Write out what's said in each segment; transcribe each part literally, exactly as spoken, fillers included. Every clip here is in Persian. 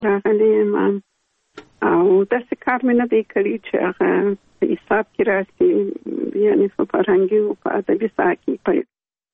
راغلی من او داسې کار مې نه دی کړی چې هغه په حساب کې راسي، یعنې په فرهنګي او په ادبي ساحه کې پیل.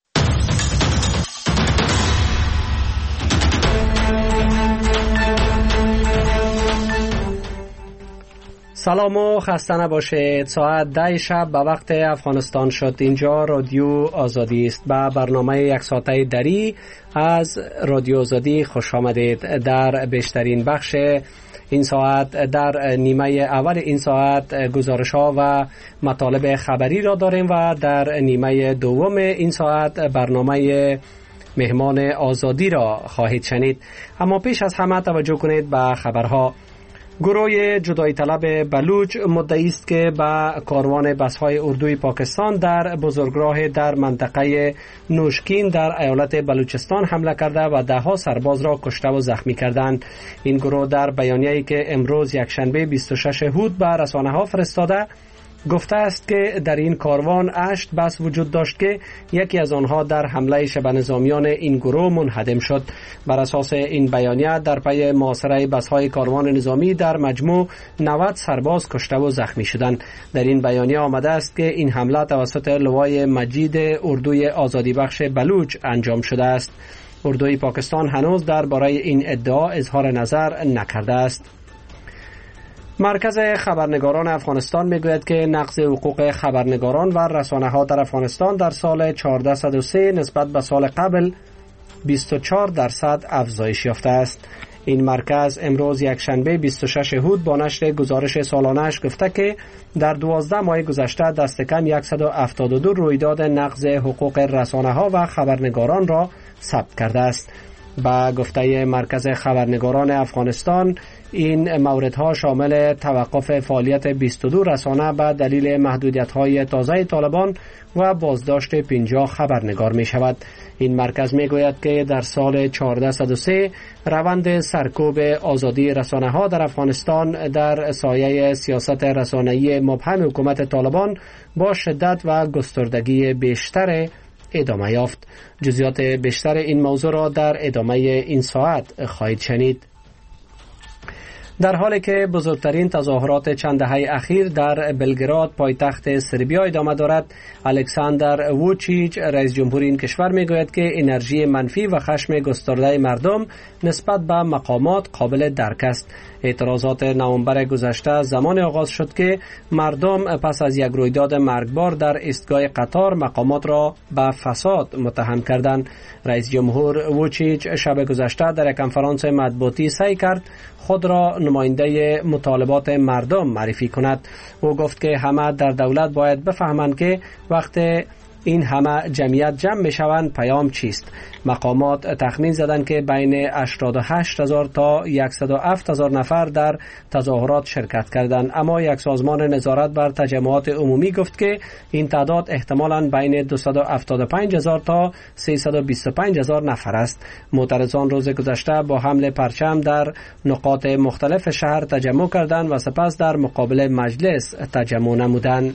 سلام و خسته نباشید. ساعت ده شب به وقت افغانستان شد. اینجا رادیو آزادی است. به برنامه یک ساعته دری از رادیو آزادی خوش آمدید. در بیشترین بخش این ساعت، در نیمه اول این ساعت گزارش ها و مطالب خبری را داریم و در نیمه دوم این ساعت برنامه مهمان آزادی را خواهید شنید. اما پیش از همه توجه کنید به خبرها. گروه جدایی طلب بلوچ مدعی است که به کاروان بس‌های اردوی پاکستان در بزرگراه در منطقه نوشکین در ایالت بلوچستان حمله کرده و ده ها سرباز را کشته و زخمی کردند. این گروه در بیانیه‌ای که امروز یکشنبه بیست و شش هود به رسانه‌ها فرستاده گفته است که در این کاروان هشت بس وجود داشت که یکی از آنها در حمله شبه نظامیان این گروه منهدم شد. بر اساس این بیانیه در پی محاصره بس‌های کاروان نظامی در مجموع نود سرباز کشته و زخمی شدند. در این بیانیه آمده است که این حمله توسط لوای مجید اردوی آزادی بخش بلوچ انجام شده است. اردوی پاکستان هنوز درباره این ادعا اظهار نظر نکرده است. مرکز خبرنگاران افغانستان میگوید که نقض حقوق خبرنگاران و رسانه‌ها در افغانستان در سال چهارصد و سه نسبت به سال قبل بیست و چهار درصد افزایش یافته است. این مرکز امروز یکشنبه بیست و شش هود با نشر گزارش سالانه‌اش گفته که در دوازده ماه گذشته دست کم صد و هفتاد و دو رویداد نقض حقوق رسانه‌ها و خبرنگاران را ثبت کرده است. با گفته مرکز خبرنگاران افغانستان این موردها شامل توقف فعالیت بیست و دو رسانه به دلیل محدودیت‌های تازه طالبان و بازداشت پنجاه خبرنگار می شود. این مرکز می گوید که در سال چهارصد و سه روند سرکوب آزادی رسانه ها در افغانستان در سایه سیاست رسانه‌ای مبهم حکومت طالبان با شدت و گستردگی بیشتر ادامه یافت. جزئیات بیشتر این موضوع را در ادامه این ساعت خواهید شنید. در حالی که بزرگترین تظاهرات چند دهه اخیر در بلگراد پایتخت سربیا ادامه دارد، الکساندر ووچیچ رئیس جمهور این کشور میگوید که انرژی منفی و خشم گسترده مردم نسبت به مقامات قابل درک است. اعتراضات نوامبر گذشته زمان آغاز شد که مردم پس از یک رویداد مرگبار در ایستگاه قطار مقامات را به فساد متهم کردند. رئیس جمهور ووچیچ شب گذشته در یک کنفرانس مطبوعاتی سعی کرد خود را نماینده مطالبات مردم معرفی کند. او گفت که همه در دولت باید بفهمند که وقتی این همه جمعیت جمع می شوند پیام چیست. مقامات تخمین زدند که بین هشتاد و هشت هزار تا صد و هفت هزار نفر در تظاهرات شرکت کردند، اما یک سازمان نظارت بر تجمعات عمومی گفت که این تعداد احتمالاً بین دویست و هفتاد و پنج هزار تا سیصد و بیست و پنج هزار نفر است. معترضان روز گذشته با حمل پرچم در نقاط مختلف شهر تجمع کردند و سپس در مقابل مجلس تجمع نمودند.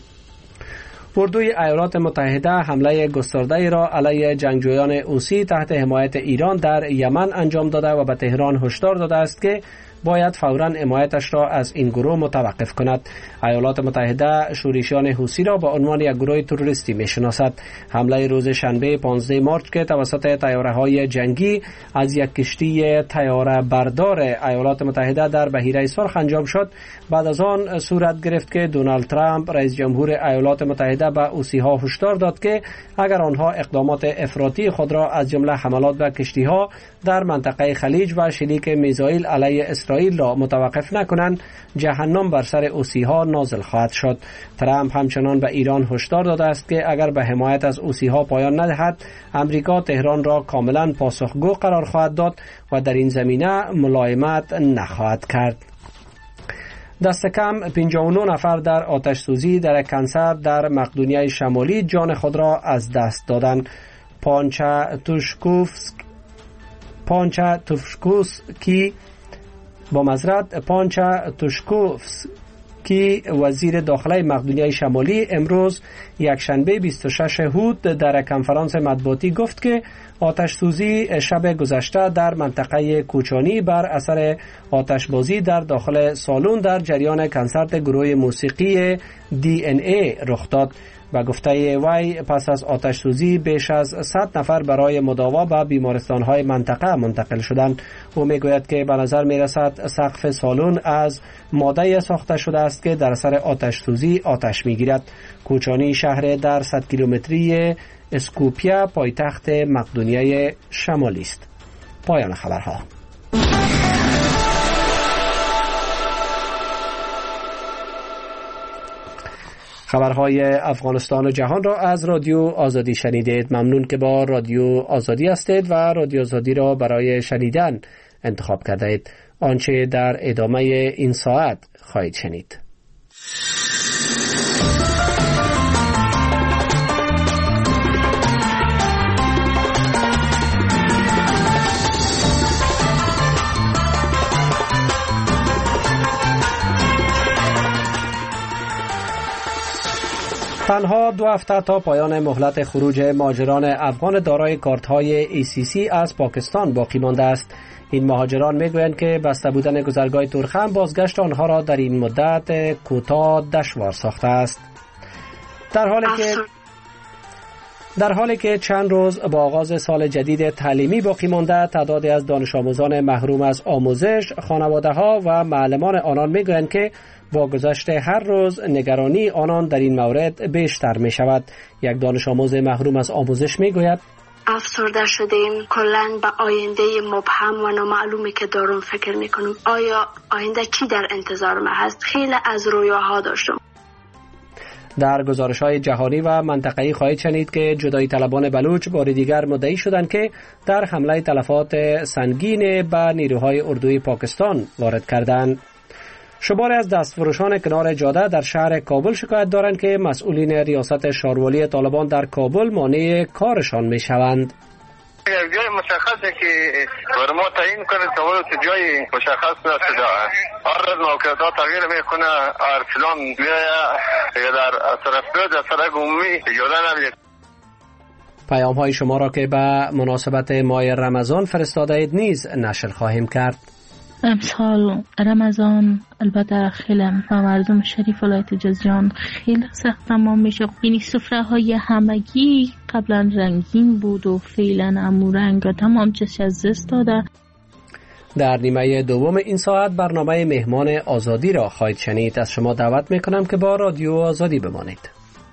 اردوی ایالات متحده حمله گسترده را علیه جنگجویان حوثی تحت حمایت ایران در یمن انجام داده و به تهران هشدار داده است که باید فوراً حمایتش را از این گروه متوقف کند. ایالات متحده شورشیان حوثی را به عنوان یک گروه تروریستی می‌شناسد. حمله روز شنبه پانزدهم مارس که توسط طیاره‌های جنگی از یک کشتی طیاره بردار ایالات متحده در بحیره سرخ انجام شد، بعد از آن صورت گرفت که دونالد ترامپ رئیس جمهور ایالات متحده به حوثی‌ها هشدار داد که اگر آنها اقدامات افراطی خود را از جمله حملات به کشتی‌ها در منطقه خلیج و شلیک میزایل علیه اسرائیل را متوقف نکنند، جهنم بر سر حوثی‌ها نازل خواهد شد. ترامپ همچنان به ایران هشدار داده است که اگر به حمایت از حوثی‌ها پایان ندهد، امریکا تهران را کاملا پاسخگو قرار خواهد داد و در این زمینه ملایمت نخواهد کرد. دست کم پنجاه و نه نفر در آتش سوزی در کنسر در مقدونیه شمالی جان خود را از دست دادند. پانچا توشکوفسک پانچا توشکوسکی با معذرت پانچا توشکوفس که وزیر داخله مقدونیه شمالی امروز یکشنبه بیست و شش هود در کنفرانس مطبوعاتی گفت که آتش سوزی شب گذشته در منطقه کوچانی بر اثر آتشبازی در داخل سالن در جریان کنسرت گروه موسیقی دی ان ای رخ داد. و گفته وی پس از آتش سوزی بیش از صد نفر برای مداوا به بیمارستان‌های منطقه منتقل شدند. او میگوید که به نظر میرسد سقف سالن از ماده ساخته شده است که در اثر آتش سوزی آتش میگیرد. کوچانی شهر در صد کیلومتری اسکوپیا پایتخت مقدونیه شمالی است. پایان خبرها. خبرهای افغانستان و جهان را از رادیو آزادی شنیدید. ممنون که با رادیو آزادی هستید و رادیو آزادی را برای شنیدن انتخاب کردید. آنچه در ادامه این ساعت خواهید شنید. تنها دو هفته تا پایان مهلت خروج مهاجران افغان دارای کارت‌های ای سی سی از پاکستان باقی مانده است. این مهاجران میگویند که بسته بودن گذرگاه تورخم بازگشت آنها را در این مدت کوتاه دشوار ساخته است. در حالی که در حالی که چند روز با آغاز سال جدید تعلیمی باقی مانده، تعدادی از دانش آموزان محروم از آموزش، خانواده‌ها و معلمان آنان میگویند که با گذشت هر روز نگرانی آنان در این مورد بیشتر می شود. یک دانش آموز محروم از آموزش می گوید افسرده شدیم، کلاً به آینده مبهم و نامعلومی که دارم فکر می کنم. آیا آینده چی در انتظار ما هست؟ خیلی از رویاها داشتم. در گزارش‌های جهانی و منطقه‌ای خواهید شنید که جدایی طلبان بلوچ بار دیگر مدعی شدند که در حمله تلفات سنگین به نیروهای اردوی پاکستان وارد کردند. شماری از دستفروشان کنار جاده در شهر کابل شکایت دارند که مسئولین ریاست شاروالی طالبان در کابل مانع کارشان می شوند. جای مشخصه که بر ما تعیین کنه تا جای مشخص نشده. هر روز موقعیت تغییر میکنه، ارسلان یا در طرفدار در سرک عمومی اجازه نمیده. پیام های شما را که به مناسبت ماه رمضان فرستاده اید نیز نشر خواهیم کرد. امسال رمضان البته خیلی مردم شریف ولایت جازجان خیلی سخت تمام میشه. این سفره های همگی قبلا رنگین بود و فعلا امو رنگ تمام چش از دست داده. در نیمه دوم این ساعت برنامه مهمان آزادی را خواهید شنید. از شما دعوت میکنم که با رادیو آزادی بمانید.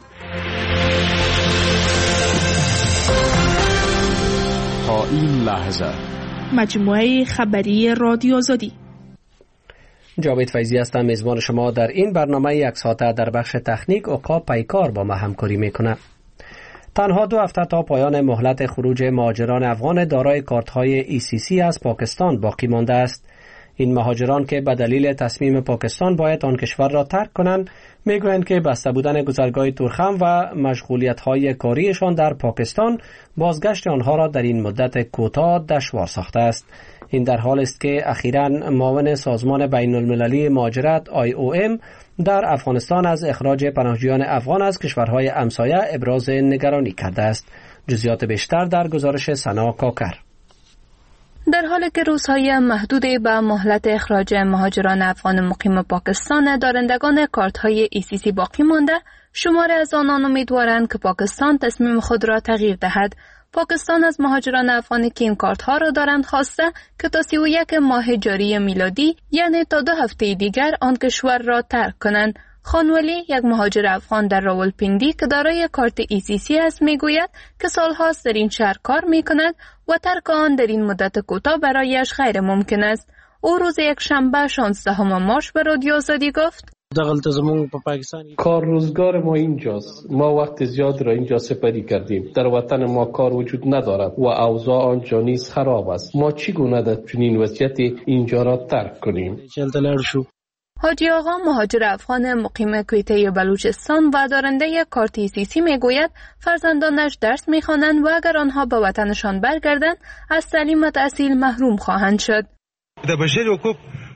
تا این لحظه مجموعه خبری رادیو آزادی. جاوید فیضی هستم، میزبان شما در این برنامه یک ساعته. در بخش تکنیک اوقا پیکار با ما همکاری میکنه. تنها دو هفته تا پایان مهلت خروج مهاجران افغان دارای کارت‌های ای سی سی از پاکستان باقی مانده است. این مهاجران که به دلیل تصمیم پاکستان باید آن کشور را ترک کنند، میگویند که بسته بودن گذرگاه تورخم و مشغولیت‌های کاریشان در پاکستان بازگشت آنها را در این مدت کوتاه دشوار ساخته است. این در حال است که اخیراً معاون سازمان بین المللی مهاجرت آی او ام در افغانستان از اخراج پناهجویان افغان از کشورهای همسایه ابراز نگرانی کرده است. جزئیات بیشتر در گزارش سنا کاکر. در حالی که روزهای محدودی به مهلت اخراج مهاجران افغان مقیم پاکستان دارندگان کارت‌های ای سی سی باقی مانده، شماری از آنان امیدوارند که پاکستان تصمیم خود را تغییر دهد. پاکستان از مهاجران افغانی که این کارت‌ها را دارند خواسته که تا سی و یک ماه جاری میلادی، یعنی تا دو هفته دیگر، آن کشور را ترک کنند. خانولی، یک مهاجر افغان در راولپیندی که دارای کارت ای سی سی است، میگوید که سالهاست در این شهر کار میکند و ترک آن در این مدت کوتاه برایش غیر ممکن است. او روز یک شنبه شانزدهم مارس به رادیو آزادی گفت: کار روزگار ما اینجاست. ما وقت زیاد را اینجا سپری کردیم. در وطن ما کار وجود ندارد و اوضاع آنجا نیز خراب است. ما چگونه در چنین وضعیتی اینجا را ترک کنیم؟ حاجی آقا، مهاجر افغان مقیم کویته بلوچستان و دارنده کارت ای سی سی، میگوید فرزندانش درس میخوانند و اگر آنها به وطنشان برگردند از تعلیم و تحصیل محروم خواهند شد. د بشري حقوق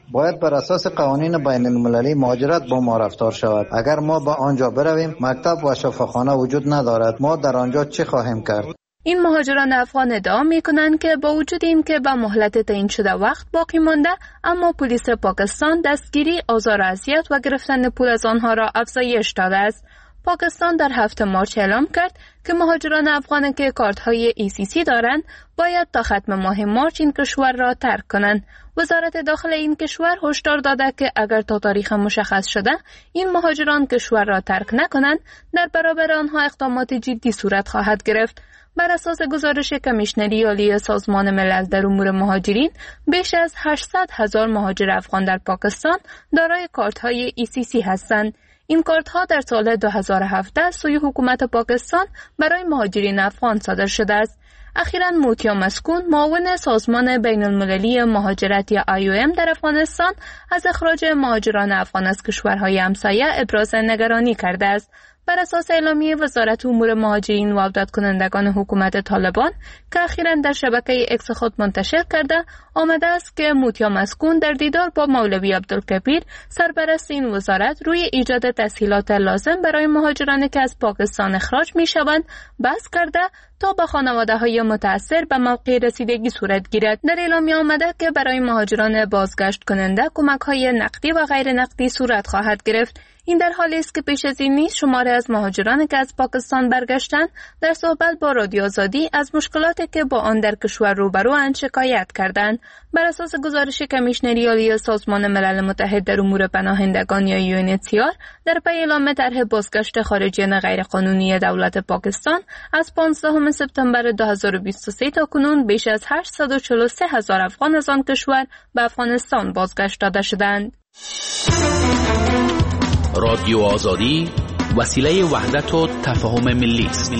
باید بر اساس قوانین بین المللی مهاجرت با ما رفتار شود. اگر ما به آنجا برویم مکتب و شفاخانه وجود ندارد، ما در آنجا چه خواهیم کرد؟ این مهاجران افغان ادعا میکنند که با وجود این که به مهلت تعیین شده وقت باقی مانده، اما پلیس پاکستان دستگیری، آزار و اذیت و گرفتن پول از آنها را افزایش داده است. پاکستان در هفتم مارچ اعلام کرد که مهاجران افغان که کارت‌های ای سی سی دارند باید تا ختم ماه مارچ این کشور را ترک کنند. وزارت داخل این کشور هشدار داده که اگر تا تاریخ مشخص شده این مهاجران کشور را ترک نکنند، در برابر آنها اقدامات جدی صورت خواهد گرفت. بر اساس گزارش کمیشنری عالی سازمان ملل در امور مهاجرین، بیش از هشتصد هزار مهاجر افغان در پاکستان دارای کارت‌های ای سی سی هستند. این کارت‌ها در سال دو هزار و هفده سوی حکومت پاکستان برای مهاجرین افغان صادر شده است. اخیراً موتیا مسکون، معاون سازمان بین المللی مهاجرت یا آی او ام در افغانستان، از اخراج مهاجران افغان از کشورهای همسایه ابراز نگرانی کرده است. بر اساس اعلامیه وزارت امور مهاجرین و عودت کنندگان حکومت طالبان که اخیراً در شبکه اکس خود منتشر کرده، آمده است که موتیا مسکون در دیدار با مولوی عبدالکبیر، سرپرست این وزارت، روی ایجاد تسهیلات لازم برای مهاجرانی که از پاکستان اخراج می شوند بحث کرده تا به خانواده های متاثر به موقع رسیدگی صورت گیرد. در اعلامیه آمده که برای مهاجران بازگشت کننده کمک های نقدی و غیر نقدی صورت خواهد گرفت. این در حالی است که پیش از این نیز شماری از مهاجرانی که از پاکستان برگشتند در صحبت با رادیو آزادی از مشکلاتی که با آن در کشور روبرواند شکایت کردند. بر اساس گزارش کمیشنری عالی سازمان ملل متحد در امور پناهندگان یا یو ان اچ سی آر، در پی اعلام طرح بازگشت خارجیان غیرقانونی دولت پاکستان از پانزدهم سپتامبر دو هزار و بیست و سه تا کنون بیش از هشتصد و چهل و سه هزار افغان از آن کشور به افغانستان بازگشت داده شدند. رادیو آزادی وسیله وحدت و تفاهم ملی است.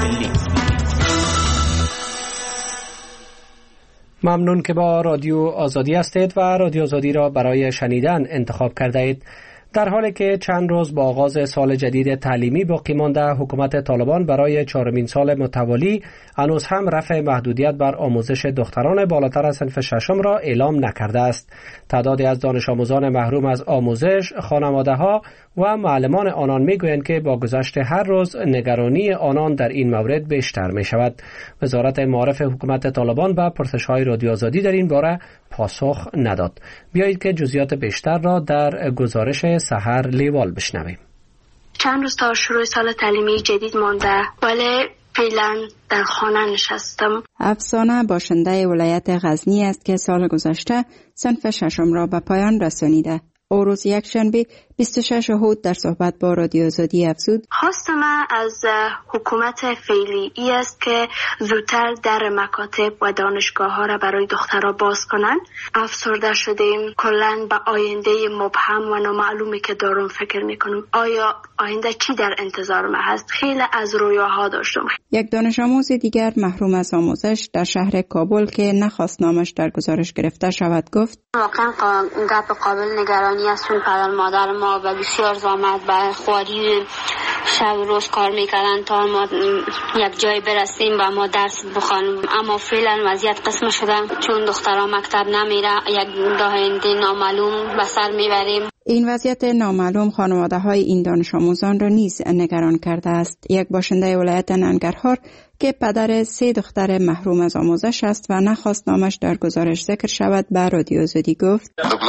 ممنون که با رادیو آزادی هستید و رادیو آزادی را برای شنیدن انتخاب کرده اید. در حالی که چند روز با آغاز سال جدید تعلیمی باقی مانده، حکومت طالبان برای چهارمین سال متوالی هنوز هم رفع محدودیت بر آموزش دختران بالاتر از صنف ششم را اعلام نکرده است. تعدادی از دانش آموزان محروم از آموزش، خانواده‌ها و معلمان آنان میگویند که با گذشت هر روز نگرانی آنان در این مورد بیشتر می شود. وزارت معارف حکومت طالبان به پرسش‌های رادیو آزادی در این باره پاسخ نداد. بیایید که جزئیات بیشتر را در گزارش سحر لیوال بشنویم. چند روز تا شروع سال تعلیمی جدید مانده، ولی فعلا در خانه نشستم. افسانه باشنده ولایت غزنی است که سال گذشته صنف ششم را به پایان رسانیده. او روز یکشنبه بیست و شش هود در صحبت با رادیو آزادی افزود: خواست من از حکومت فعلی ای است که زودتر در مکاتب و دانشگاه ها را برای دخترها باز کنند. افسرده شدیم. کلاً به آینده مبهم و نامعلومی که دارم فکر میکنم. آیا آینده چی در انتظار من هست؟ خیلی از رویاها داشتم. یک دانش آموز دیگر محروم از آموزش در شهر کابل که نخواست نامش در گزارش گرفته شود گفت: واقعا گپ قابل نگرانی است. چون پدر مادر ما و بسیار زحمت و خواری شب روز کار میکردن تا ما یک جای برسیم و ما درس بخوانیم، اما فعلا وضعیت قسم شده. چون دخترها مکتب نمیره، یک آینده نامعلوم به سر میبریم. این وضعیت نامعلوم خانواده های این دانش آموزان را نیز نگران کرده است. یک باشنده ولایت ننگرهار که پدر سه دختر محروم از آموزش است و نخواست نامش در گزارش ذکر شود به رادیو آزادی گفت: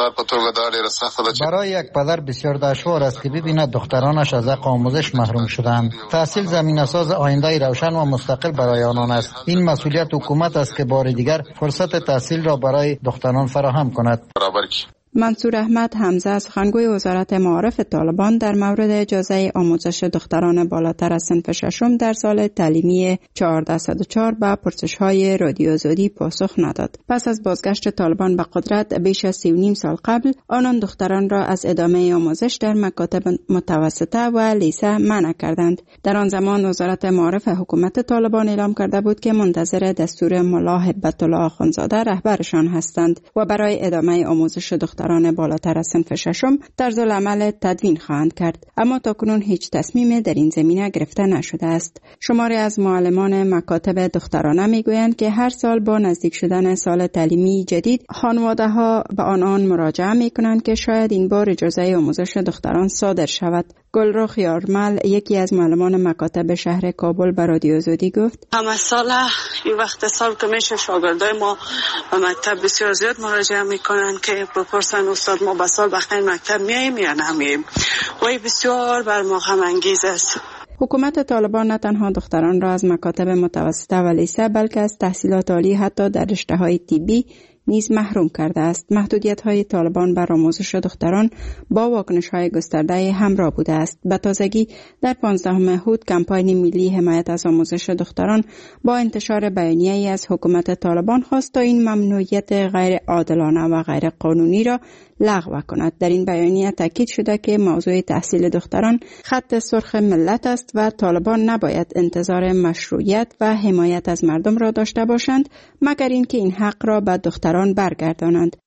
برای یک پدر بسیار دشوار است که ببیند دخترانش از حق آموزش محروم شدند. تحصیل زمینه‌ساز آینده روشن و مستقل برای آنان است. این مسئولیت حکومت است که بار دیگر فرصت تحصیل را برای دختران فراهم کند. منصور احمد حمزه، سخنگوی وزارت معارف طالبان، در مورد اجازه آموزش دختران بالاتر از صنف ششم در سال تعلیمی چهارده صد و چهار به پرسش‌های رادیو آزادی پاسخ نداد. پس از بازگشت طالبان به قدرت بیش از سی و نیم سال قبل، آنان دختران را از ادامه آموزش در مکاتب متوسطه و لیسه منع کردند. در آن زمان وزارت معارف حکومت طالبان اعلام کرده بود که منتظر دستور ملا هبت الله آخوندزاده رهبرشان هستند و برای ادامه آموزش دختران دختران بالاتر از صنف ششم طرز العمل تدوین خواهند کرد، اما تاکنون هیچ تصمیم در این زمینه گرفته نشده است. شماری از معلمان مکاتب دخترانه میگویند که هر سال با نزدیک شدن سال تعلیمی جدید خانواده ها به آنان مراجعه میکنند که شاید این بار اجازه آموزش دختران صادر شود. گلرخ یارمل، یکی از معلمان مکاتب شهر کابل، به رادیو آزادی گفت: همه سال این وقت سال که میشه شاگردای ما به مکتب بسیار زیاد مراجعه میکنن که بپرسن استاد ما به سال بخیر مکتب میاییم یا نمیاییم و این بسیار بر ما غم انگیز است. حکومت طالبان نه تنها دختران را از مکاتب متوسطه و لیسه بلکه از تحصیلات عالی حتی در رشته‌های طبی نیز محروم کرده است. محدودیت‌های طالبان بر آموزش دختران با واکنش‌های گسترده همراه بوده است. به تازگی در پانزدهم هود کمپاین ملی حمایت از آموزش دختران با انتشار بیانیه‌ای از حکومت طالبان خواست تا این ممنوعیت غیر عادلانه و غیر قانونی را لغو کند. در این بیانیه تاکید شده که موضوع تحصیل دختران خط سرخ ملت است و طالبان نباید انتظار مشروعیت و حمایت از مردم را داشته باشند مگر اینکه این حق را به دختران برگردانند.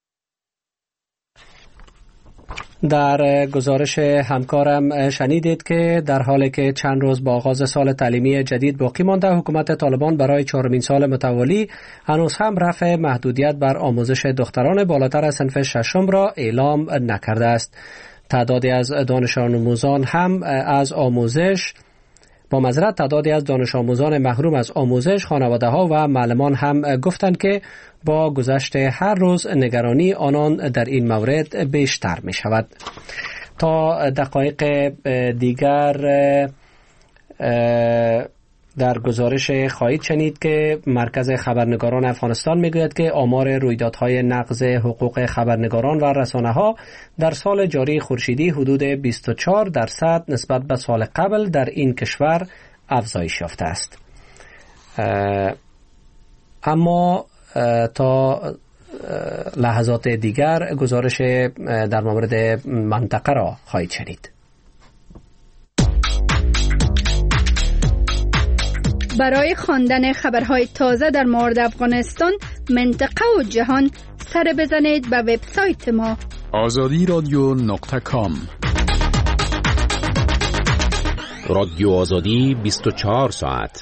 در گزارش همکارم شنیدید که در حالی که چند روز با آغاز سال تعلیمی جدید باقی مانده، حکومت طالبان برای چهارمین سال متوالی هنوز هم رفع محدودیت بر آموزش دختران بالاتر از صنف ششم را اعلام نکرده است. تعدادی از دانش آموزان هم از آموزش با معذرت تعدادی از دانش آموزان محروم از آموزش، خانواده ها و معلمان هم گفتند که با گذشت هر روز نگرانی آنان در این مورد بیشتر می شود. تا دقایق دیگر در گزارش خواهید شنید که مرکز خبرنگاران افغانستان میگوید که آمار رویدادهای نقض حقوق خبرنگاران و رسانه ها در سال جاری خورشیدی حدود بیست و چهار درصد نسبت به سال قبل در این کشور افزایش یافته است. اما تا لحظات دیگر گزارش در مورد منطقه را خواهید شنید. برای خواندن خبرهای تازه در مورد افغانستان، منطقه و جهان، سر بزنید به وبسایت ما آزادی رادیو نقطه کام. رادیو آزادی بیست و چهار ساعت.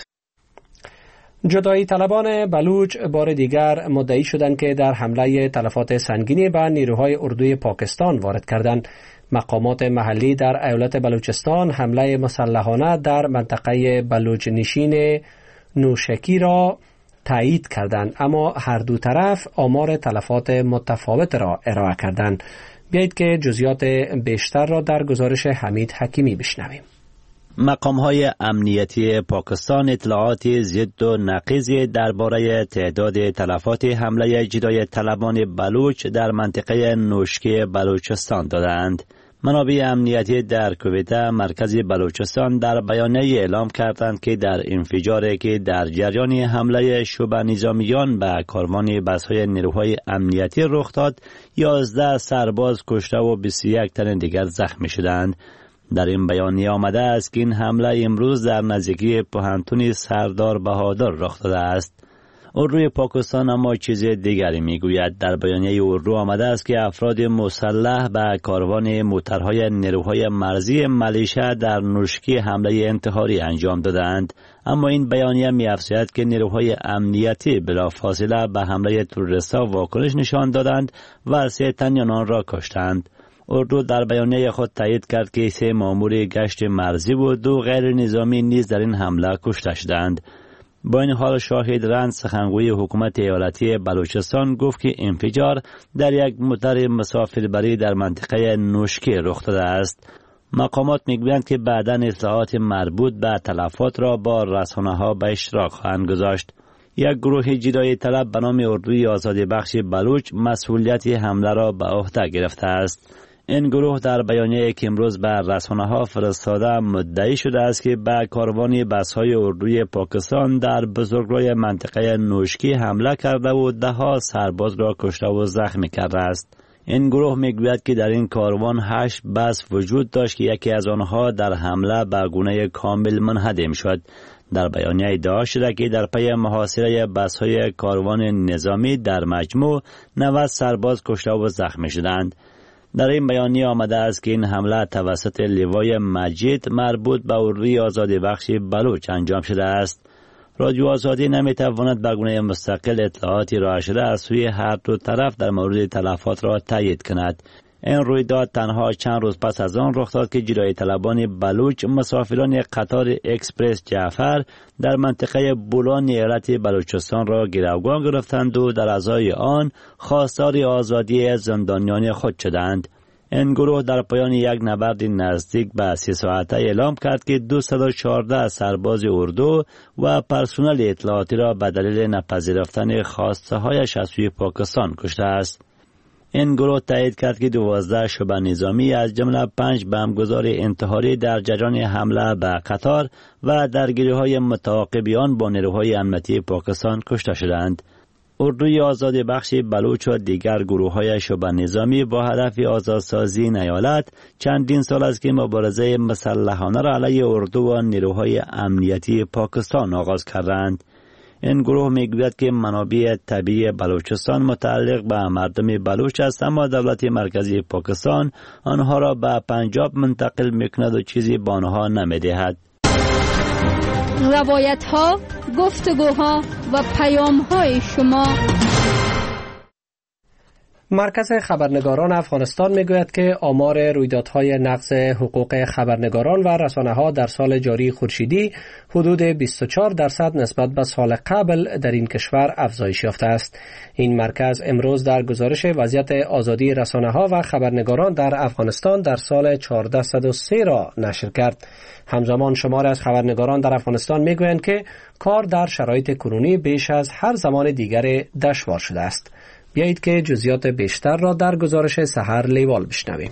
جدایی طلبان بلوچ بار دیگر مدعی شدند که در حمله تلفات سنگینی به نیروهای اردوی پاکستان وارد کردند. مقامات محلی در ایالت بلوچستان حمله مسلحانه در منطقه بلوچ نشین نوشکی را تایید کردند، اما هر دو طرف آمار تلفات متفاوت را ارائه کردند. بیایید که جزئیات بیشتر را در گزارش حمید حکیمی بشنویم. مقام‌های امنیتی پاکستان اطلاعات ضد و نقیضی درباره تعداد تلفات حمله جدایی طلبان بلوچ در منطقه نوشکی بلوچستان دادند. منابع امنیتی در کویته مرکز بلوچستان در بیانیه اعلام کردند که در انفجاری که در جریان حمله شبه نظامیان به کاروان بس‌های نیروهای امنیتی رخ داد، یازده سرباز کشته و بیست و یک تن دیگر زخمی شدند. در این بیانیه آمده است که این حمله امروز در نزدیکی پوهنتون سردار بهادر رخ داده است. اردوی پاکستان اما چیز دیگری میگوید. در بیانیه اردو آمده است که افراد مسلح به کاروان موترهای نیروهای مرزی ملیشه در نوشکی حمله انتحاری انجام دادند، اما این بیانیه می‌افزاید که نیروهای امنیتی بلافاصله به حمله تروریست‌ها واکنش نشان دادند و سه تن آنان را کشتند. اردو در بیانیه خود تایید کرد که سه مامور گشت مرزی و دو غیر نظامی نیز در این حمله کشته شدند. با این حال شاهد رند سخنگوی حکومت ایالتی بلوچستان گفت که انفجار در یک موتر مسافربری در منطقه نوشکی رخ داده است. مقامات میگویند که بعداً اطلاعات مربوط به تلفات را با رسانه‌ها به اشتراک خواهند گذاشت. یک گروه جدایی طلب به نام اردوی آزادی بخش بلوچ مسئولیت حمله را به عهده گرفته است. این گروه در بیانیه‌ای که امروز به رسانه‌ها فرستاده مدعی شده است که به کاروان بس‌های اردوی پاکستان در بزرگراه منطقه نوشکی حمله کرده و ده ها سرباز را کشته و زخمی کرده است. این گروه میگوید که در این کاروان هشت بس وجود داشت که یکی از آنها در حمله به گونه کامل منهدم شد. در بیانیه ادعا شده که در پی محاصره بس‌های کاروان نظامی در مجموع نود سرباز کشته و زخمی شدند. در این بیانیه آمده است که این حمله توسط لوای مجید مربوط به اردوی آزادی بخش بلوچ انجام شده است. رادیو آزادی نمیتواند به گونه مستقل اطلاعاتی ارائه شده از سوی هر دو طرف در مورد تلفات را تایید کند. این رویداد تنها چند روز پس از آن رخ داد که جنایی طلبان بلوچ مسافران قطار اکسپرس جعفر در منطقه بولان ایالت بلوچستان را گروگان گرفتند و در ازای آن خواستار آزادی زندانیان خود شدند. این گروه در پایان یک نبرد نزدیک به سی ساعته اعلام کرد که دویست و چهارده سرباز اردو و پرسنل اطلاعاتی را به دلیل نپذیرفتن خواسته هایش از سوی پاکستان کشته است. این گروه تایید کرد که دوازده شعبه نظامی از جمله پنج بمبگذار انتحاری در جریان حمله به قطار و درگیری‌های متعاقب آن با نیروهای امنیتی پاکستان کشته شدند. اردوی آزادی بخش بلوچ و دیگر گروه‌های شعبه نظامی با هدف آزادسازی این ایالت چندین سال است که مبارزه مسلحانه را علیه اردو و نیروهای امنیتی پاکستان آغاز کردند. این گروه میگوید که منابع طبیعی بلوچستان متعلق به مردم بلوچ است، اما دولت مرکزی پاکستان آنها را به پنجاب منتقل میکند و چیزی به آنها نمیدهد. روایت ها، گفتگوها و پیام های شما. مرکز خبرنگاران افغانستان میگوید که آمار رویدادهای نقض حقوق خبرنگاران و رسانه‌ها در سال جاری خورشیدی حدود بیست و چهار درصد نسبت به سال قبل در این کشور افزایش یافته است. این مرکز امروز در گزارش وضعیت آزادی رسانه‌ها و خبرنگاران در افغانستان در سال چهارصد و سه را نشر کرد. همزمان شمار از خبرنگاران در افغانستان میگویند که کار در شرایط کنونی بیش از هر زمان دیگر دشوار شده است. بیایید که جزئیات بیشتر را در گزارش سحر لیوال بشنویم.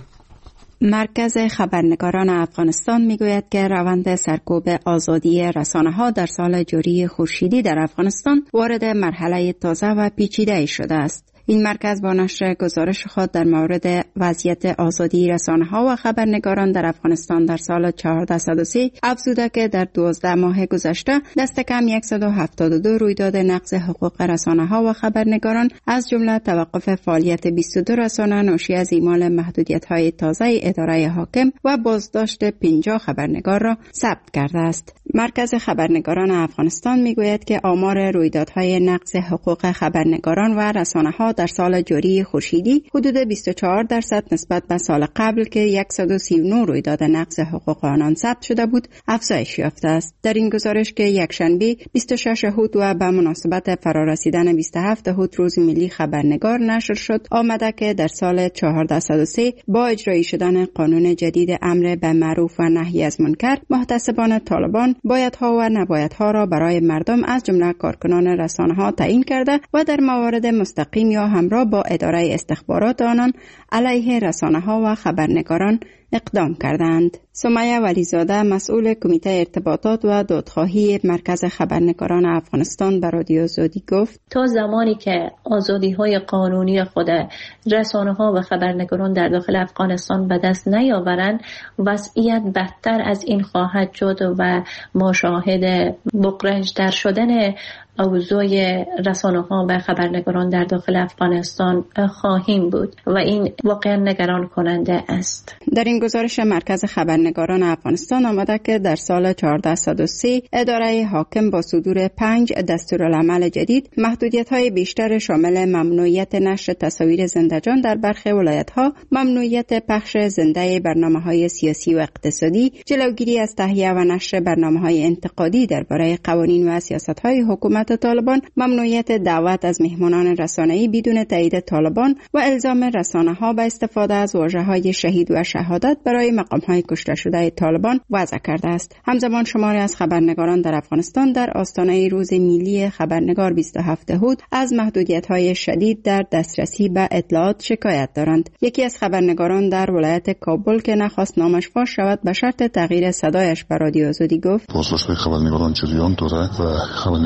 مرکز خبرنگاران افغانستان میگوید که روند سرکوب آزادی رسانه‌ها در سال جاری خورشیدی در افغانستان وارد مرحله تازه و پیچیده شده است. این مرکز با نشر گزارش خود در مورد وضعیت آزادی رسانه‌ها و خبرنگاران در افغانستان در سال چهارصد و سه افزوده که در دوازده ماه گذشته دست کم صد و هفتاد و دو رویداد نقض حقوق رسانه‌ها و خبرنگاران از جمله توقف فعالیت بیست و دو رسانه ناشی از اعمال محدودیت‌های تازه اداره حاکم و بازداشت پنجاه خبرنگار را ثبت کرده است. مرکز خبرنگاران افغانستان میگوید که آمار رویدادهای نقض حقوق خبرنگاران و رسانه‌ها در سال جاری خورشیدی حدود بیست و چهار درصد نسبت به سال قبل که صد و سی و نه رویداد نقض حقوق آنان ثبت شده بود افزایش یافته است. در این گزارش که یکشنبه بیست و شش هوت و به مناسبت فرارسیدن بیست و هفت هوت روز ملی خبرنگار نشر شد، آمده که در سال چهارصد و سه با اجرایی شدن قانون جدید امر به معروف و نهی از منکر، محتسبان طالبان بایدها و نبایدها را برای مردم از جمله کارکنان رسانه‌ها تعیین کرده و در موارد مستقیم یا همراه با اداره استخبارات آنان علیه رسانه‌ها و خبرنگاران اقدام کردند. سمیه ولیزاده مسئول کمیته ارتباطات و دادخواهی مرکز خبرنگاران افغانستان به رادیو آزادی گفت تا زمانی که آزادی‌های قانونی خود رسانه‌ها و خبرنگاران در داخل افغانستان به دست نیاورند، وضعیت بدتر از این خواهد شد و ما شاهد بغرنج در شدن اوضاع رسانه‌ها و خبرنگاران در داخل افغانستان خواهیم بود و این واقعا نگران کننده است. در این گزارش مرکز خبرنگاران افغانستان آمده که در سال چهارصد و سه اداره حاکم با صدور پنج دستورالعمل جدید محدودیت‌های بیشتر شامل ممنوعیت نشر تصاویر زنده‌جان در برخی ولایت‌ها، ممنوعیت پخش زنده برنامه‌های سیاسی و اقتصادی، جلوگیری از تهیه و نشر برنامه‌های انتقادی درباره قوانین و سیاست‌های حکومت طالبان، ممنوعیت دعوت از مهمانان رسانه‌ای بدون تایید طالبان و الزام رسانه‌ها به استفاده از واژه‌های شهید و شهادت برای مقام‌های کشته شده طالبان وضع کرده است. همزمان شماری از خبرنگاران در افغانستان در آستانه روز ملی خبرنگار بیست و هفت هوت از محدودیت‌های شدید در دسترسی به اطلاعات شکایت دارند. یکی از خبرنگاران در ولایت کابل که نخواست نامش فاش شود به شرط تغییر صدایش به رادیو آزادی گفت: بازداشت خبرنگاران جریان دارد و خبرنگاران هنوز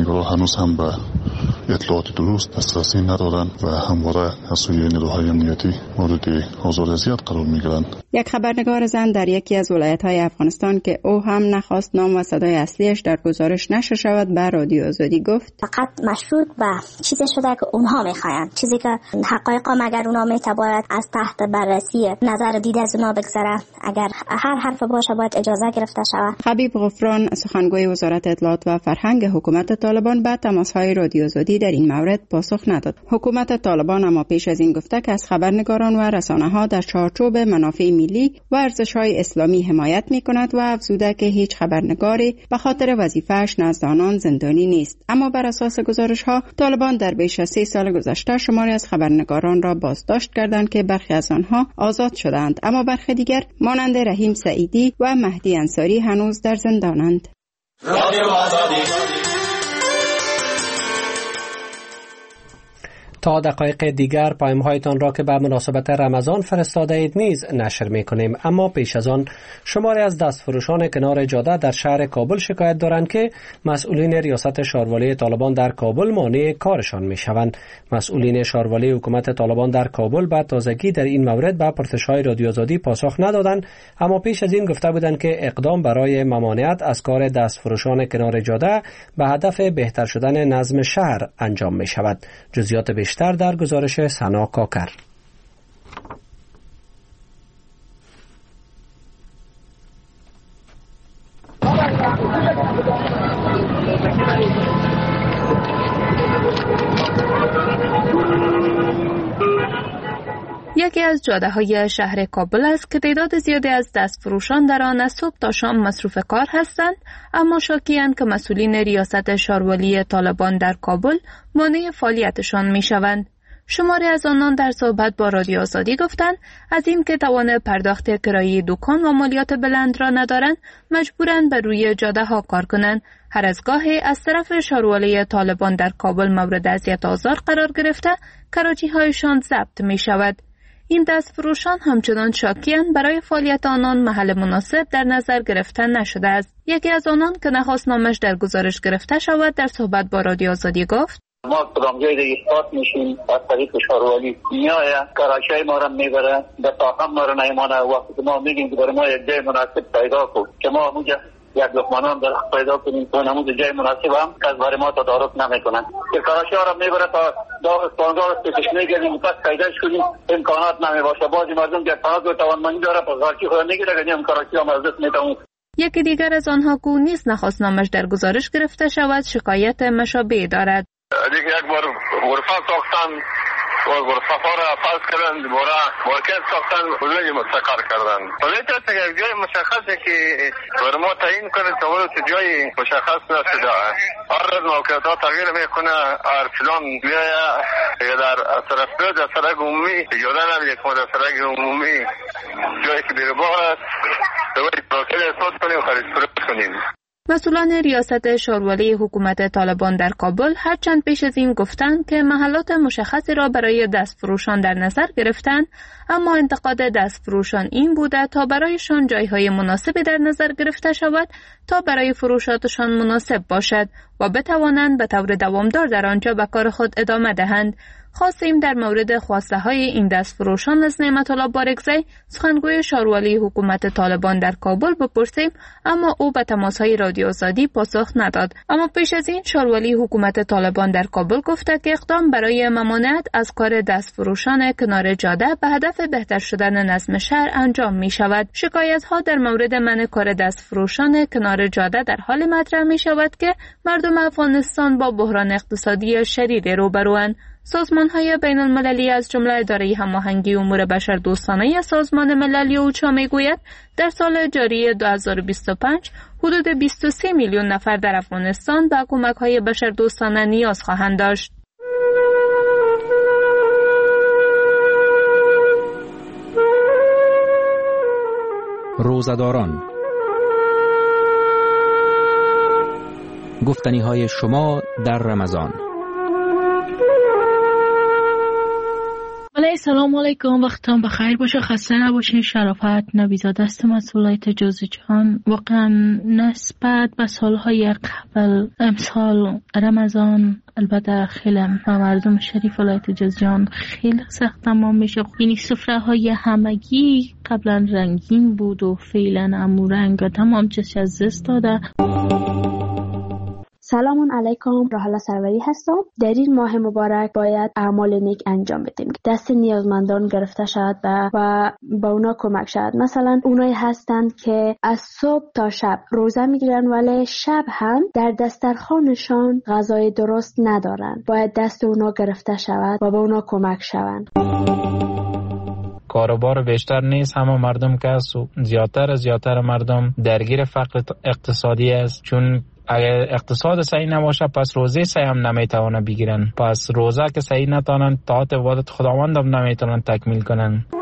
هنوز هم به اطلاعات درست دسترسی ندارند و همواره از سوی نیروهای امنیتی مورد آزار اذیت قرار میگیرند. یک خبرنگار زن در یکی از ولایت‌های افغانستان که او هم نخواست نام و صدای اصلیش در گزارش نشر شود به رادیو آزادی گفت فقط مشروط به چیزی شده که اونها میخواین، چیزی که حقایق مگر اونها میتواند از تحت بررسی نظر دید از اونها بگذره، اگر هر حرف باشه باید اجازه گرفته شود. حبیب غفران سخنگوی وزارت اطلاعات و فرهنگ حکومت طالبان به تماس‌های رادیو آزادی در این مورد پاسخ نداد. حکومت طالبان اما پیش از این گفته که از خبرنگاران و رسانه‌ها در چارچوب منافع ملی و ارزش‌های اسلامی حمایت می‌کند و افزوده که هیچ خبرنگاری به خاطر وظیفه‌اش نزد آنان زندانی نیست. اما بر اساس گزارش‌ها طالبان در بیش از سه سال گذشته شماری از خبرنگاران را بازداشت کردند که برخی از آنها آزاد شدند، اما برخی دیگر مانند رحیم سعیدی و مهدی انصاری هنوز در زندانند. رادیو آزادی. تا دقایق دیگر پیام‌هایتان را که به مناسبت رمضان فرستاده اید نیز نشر می‌کنیم، اما پیش از آن شماری از دستفروشان کنار جاده در شهر کابل شکایت دارند که مسئولین ریاست شاروالی طالبان در کابل مانع کارشان می‌شوند. مسئولین شاروالی حکومت طالبان در کابل به تازگی در این مورد به پرسش‌های رادیو آزادی پاسخ ندادند، اما پیش از این گفته بودند که اقدام برای ممانعت از کار دستفروشان کنار جاده به هدف بهتر شدن نظم شهر انجام می‌شود. جزئیات بیشتر در گزارش سنا کاکر. یکی از جاده‌های شهر کابل است که تعداد زیادی از دستفروشان در آن از صبح تا شام مصروف کار هستند، اما شاکی‌اند که مسئولین ریاست شاروالی طالبان در کابل مانع فعالیتشان می‌شوند. شماری از آنان در صحبت با رادیو آزادی گفتند از این که توان پرداخت کرایه دکان و مالیات بلند را ندارند، مجبورند بر روی جاده‌ها کار کنند. هر از گاهی از طرف شاروالی طالبان در کابل مورد اذیت و آزار قرار گرفته، کراچی‌هایشان ضبط می‌شود. این دستفروشان همچنان شاکی‌اند برای فعالیت آنان محل مناسب در نظر گرفته نشده است. یکی از آنان که نخواست نامش در گزارش گرفته شود در صحبت با رادیو آزادی گفت: ما کدام جای دیگه استاد میشیم از طریق شاروالی میایه کراچی ما را میبره به تاهم ما را نیمانه. وقتی ما میگیم که برای ما یک جای مناسب پیدا کن که ما اونجا یک لقمانان در پیدا کنیم که اونمون جای مناسب هم که از برای ما تدارک نمیکنن که کراچی ها را میبره تا داغستانگاه استشش میگردیم پس پیداش کنیم امکانات نمیباشه. بعضی مردم که امکانات و توانمندی داره پس غارچی خود نگیره که نیم کراچی هم از دست میتونیم. یکی دیگر از آنها که نیز نخواست نامش در گزارش گرفته شود شکایت مشابه دارد. دیگه یک بار غرفه ساختن و غرفه ها را فرض کردن دوباره مارکت ساختن ولی مستقر کردن. ولی تا یک جای مشخصه که بر ما تعیین کنه تا ولی تو جای مشخص نشده. هر روز موقعیت ها تغییر میکنه. هر فلان بیایه یا در طرف دو در سرک عمومی اجازه نمیده که ما در سرک عمومی جایی که بیرباه است دوباره پراکل احساس کنیم و خرید فروش کنیم. مسئولان ریاست شاروالی حکومت طالبان در کابل هرچند پیش از این گفتند که محلات مشخصی را برای دستفروشان در نظر گرفتند، اما انتقاد دستفروشان این بوده تا برایشان جایهای مناسبی در نظر گرفته شود تا برای فروشاتشان مناسب باشد و بتوانند به طور دوامدار در آنجا به کار خود ادامه دهند. خواستیم در مورد خواسته های این دستفروشان از نعمت الله بارکزی سخنگوی شاروالی حکومت طالبان در کابل بپرسیم، اما او به تماس‌های رادیو آزادی پاسخ نداد. اما پیش از این شاروالی حکومت طالبان در کابل گفته که اقدام برای ممانعت از کار دستفروشان کنار جاده به هدف بهتر شدن نظم شهر انجام می شود. شکایت‌ها در مورد منع کار دستفروشان کنار جاده در حال مطرح می شود که مردم افغانستان با بحران اقتصادی شدید روبروند. سازمان‌های بین‌المللی از جمله اداره هماهنگی امور بشردوستانه سازمان ملل اوچا می‌گوید در سال جاری دو هزار و بیست و پنج حدود بیست و سه میلیون نفر در افغانستان به کمک‌های بشردوستانه نیاز خواهند داشت. روزه‌داران، گفتنی‌های شما در رمضان. علیه السلام علیکم، وقتتان بخیر باشه، خسته نباشین. شرافت نبیزاده هستم از ولایت جوزجان. واقعا نسبت به سالهای قبل امسال رمضان البته خیلی و مردم شریف ولایت جوزجان خیلی سخت تمام میشه. این سفره های همگی قبلا رنگین بود و فعلا امو رنگ تمام چیز از دست داده. سلام علیکم، راحله سروری هستم. در این ماه مبارک باید اعمال نیک انجام بدیم، دست نیازمندان گرفته شود و با اونا کمک شود. مثلا اونایی هستند که از صبح تا شب روزه میگیرن ولی شب هم در دسترخوانشان غذای درست ندارن، باید دست اونا گرفته شود و با اونا کمک شوند. کاروبار بیشتر نیست، همه مردم که زیادتر زیادتر مردم درگیر فقر اقتصادی است، چون اگر اقتصاد صحیح نباشه پس روزه صحیح هم نمیتوانه بگیرن، پس روزه که صحیح نتونن طاعت عبادت خداوند هم نمیتونن تکمیل کنن.